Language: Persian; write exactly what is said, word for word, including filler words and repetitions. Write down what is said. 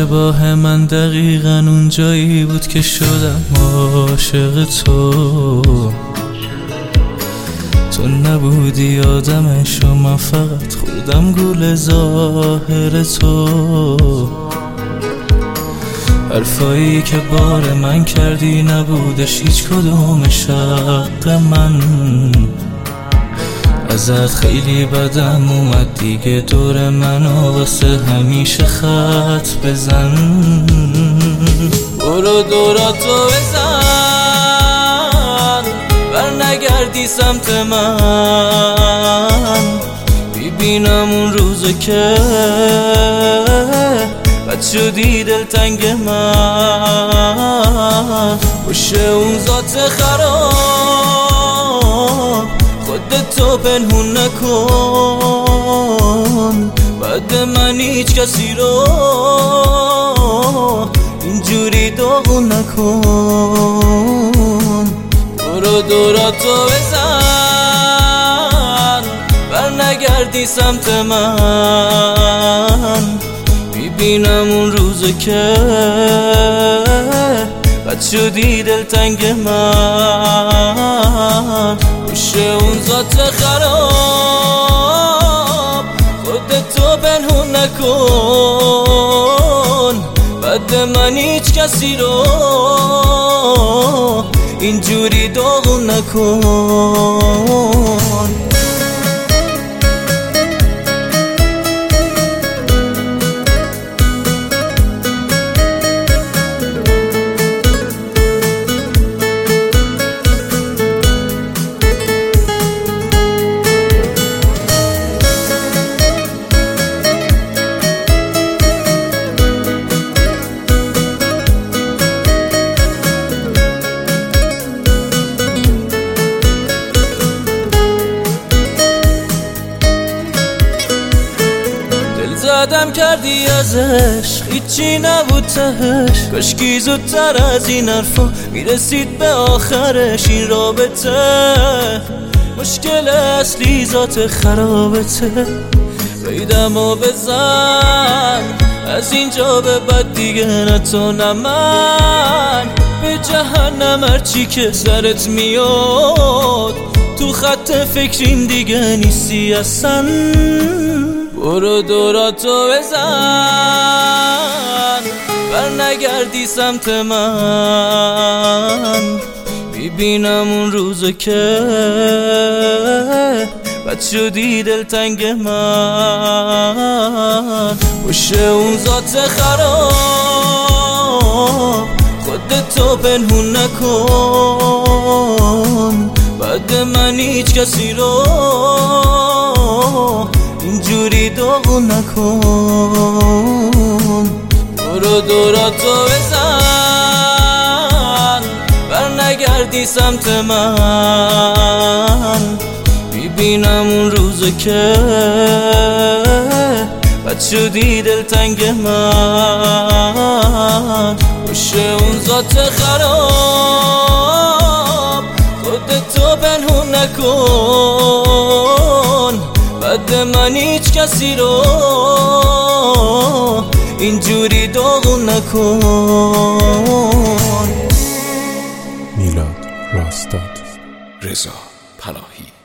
اشتباه من دقیقاً اون جایی بود که شدم عاشق تو. تو نبودی آدمش و من فقط خودم گول ظاهر تو. حرفایی که بار من کردی نبودش هیچ کدومش حق من. ازت خیلی بدم اومد دیگه دور منو واسه همیشه خط بزن. برو دوراتو بزن بر نگردی سمت من. ببینم اون روزو که بد شدی دلتنگ من. باشه اون ذات خراب خودتو پنهون نکن. بعد من هیچ کسی رو اینجوری داغون نکن. برو دوراتو بزن بر نگردی سمت من. ببینم اون روزو که بد شدی دلتنگ من. باشه اون ذات خراب خودتو پنهون نکن. بعد من هیچ کسی رو اینجوری داغون نکن. زدم کردی ازش هیچی نبود تهش. کاشکی زودتر از این حرفا میرسید به آخرش. این رابطه مشکل اصلی ذات خرابته. بیدمو بزن از اینجا به بعد دیگه نه تو نه من. به جهنم هرچی که سرت میاد تو خط فکریم دیگه نیستی اصلا. برو دوراتو بزن بر نگردی سمت من. ببینم اون روزو که بد شدی دلتنگ من. باشه اون ذات خراب خودتو پنهون نکن. بعد من هیچ کسی رو اینجوری داغون نکن. برو دوراتو بزن بر نگردی سمت من. ببینم اون روزو که بد شدی دلتنگ من. باشه اون ذات خراب خودتو پنهون نکن. بعد من هیچ کسی رو اینجوری داغون نکن. میلاد راستاد. رضا پناهی.